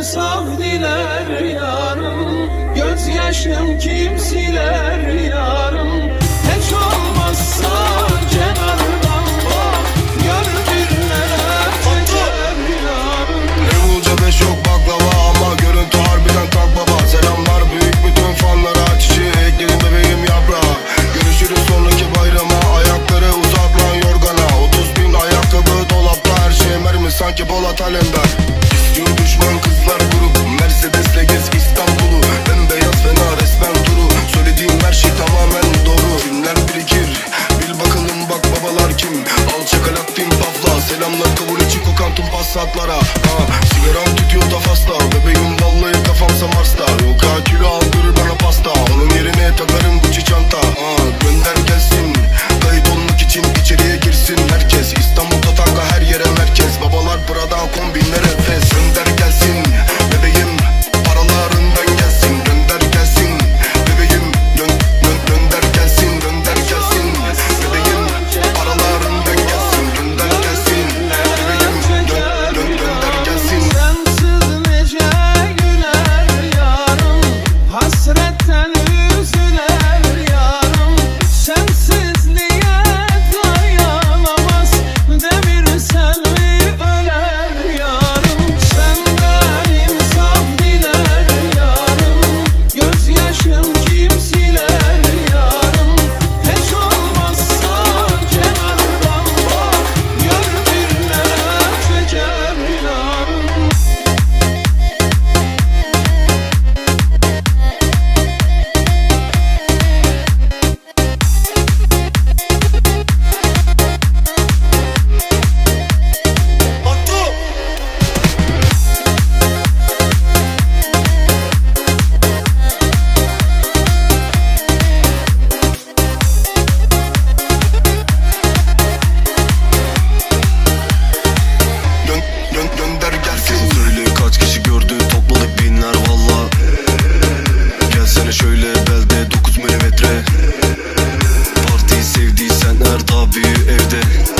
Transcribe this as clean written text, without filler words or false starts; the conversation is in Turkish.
insaf diler yarım. Gözyaşım kim siler yarım. Hiç olmazsa kenardan bak, gör bir neler çeker yarım. Level'ca 5 yok baklava ama görüntü harbiden tak baba. Selamlar büyük bütün fanlara, çiçeği ekledim bebeğim yaprağa. Görüşürüz sonraki bayrama, ayakları uzat lan yorgana. 30.000 ayakkabı dolapta, her şey mermi sanki Polat Alemdar. İstiyor düşman kızlar grup, Mercedes'le gez İstanbul'u. Bembeyaz fena resmen turu, söylediğim her şey tamamen doğru. Günler birikir, bil bakalım bak babalar kim. Alçak alaktim pafla, selamlar kabul için kokan tüm passatlara. Sigaram tutuyor da fazla, bebeğim vallahi kafamsa Mars'ta. Yok ha kilo aldırır bana pasta, onun yerine takarım Gucci çanta. Gönder gelsin, kayıt olmak için içeriye girsin herkes. İstanbul'da tanga her yere merkez, babalar Prada kombinlere fes. Gönder gelsin bebeğim, paralarından gelsin. Gönder gelsin bebeğim, gönder gelsin, gönder gelsin bebeğim, paralarından gelsin. Gönder gelsin bebeğim, gönder gelsin. Sensiz nece güler yarım, hasretten üzüler yarım. Sensizliğe dayanamaz demir selvi öler yarım. Senden insaf diler yarım. Gözyaşım kim siler yarım. Hiç olmazsa kenardan bak, gör bir neler çeker yarım. Gönder gelsin. Söyle kaç kişi gördü, topladık binler valla. Gelsene şöyle belde 9 milimetre. Partiyi sevdiysen her daha büyüğü evde.